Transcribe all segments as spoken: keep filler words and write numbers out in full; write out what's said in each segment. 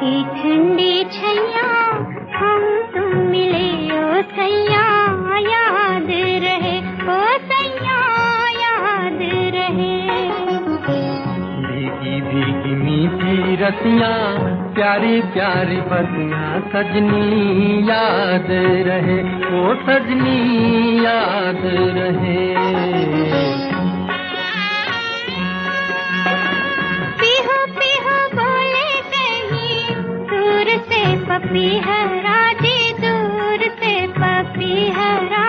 की ठंडी छैया हम तुम मिले ओ सैया, याद रहे ओ सैया, याद रहे। भीगी भीगी मीठी रतियाँ, प्यारी प्यारी बतियाँ, सजनी याद रहे ओ सजनी याद रहे। पीहू पीहू बोले कहीं दूर से पपीहरा जी, दूर से पपीहरा।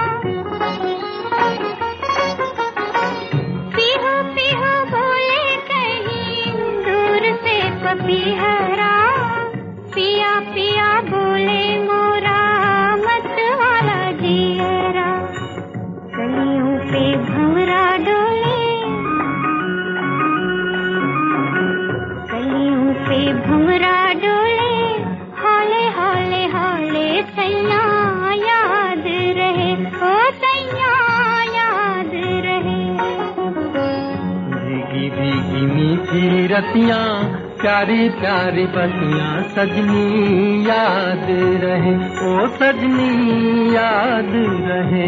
पीहू पीहू बोले कहीं दूर से पपीहरा, पिया पिया बोले मोरा मत वाला जियरा। गलियों पे भंवरा डोले, गलियों पे भंवरा डोले, हौले हौले हौले सैया याद रहे ओ सैया, याद रहे। भीगी भीगी मीठी रतियाँ, प्यारी प्यारी बतियाँ, सजनी याद रहे ओ सजनी याद रहे।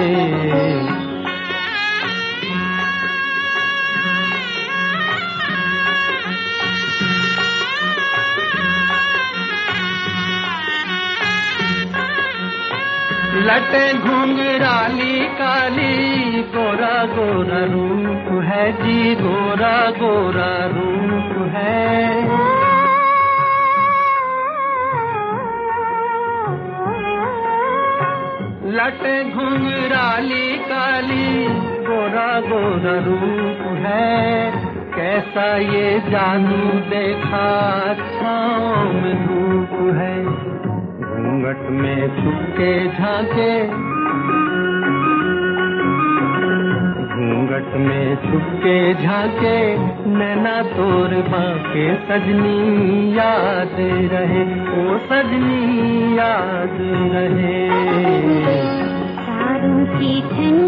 लटे घुंघराली काली, गोरा गोरा रूप है जी, गोरा गोरा रूप है। लटे घुंघराली काली, गोरा गोरा रूप है। कैसा ये जानू देखा छाँव में धूप है। घूंघट में छुपके झांके, घूंघट में छुपके झांके, नैना तोर बाके, सजनी याद रहे ओ सजनी याद रहे। तारों की ठंडी